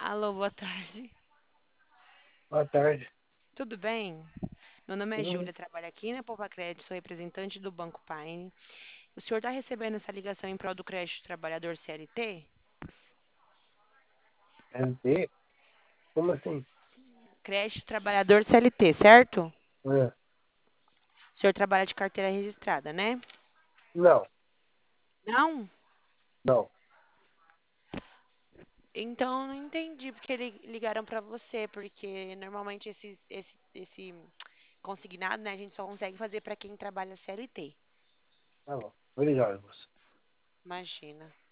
Alô, boa tarde. Boa tarde. Tudo bem? Meu nome é Hum, Júlia, trabalho aqui na Poupa Crédito, sou representante do Banco Paine. O senhor está recebendo essa ligação em prol do crédito trabalhador CLT? LT? Como assim? Crédito trabalhador CLT, certo? É, O senhor trabalha de carteira registrada, né? não, Não? não. Então, eu não entendi porque ligaram para você, porque normalmente esse consignado, né, a gente só consegue fazer para quem trabalha CLT. Tá bom. Obrigado, moço. Imagina.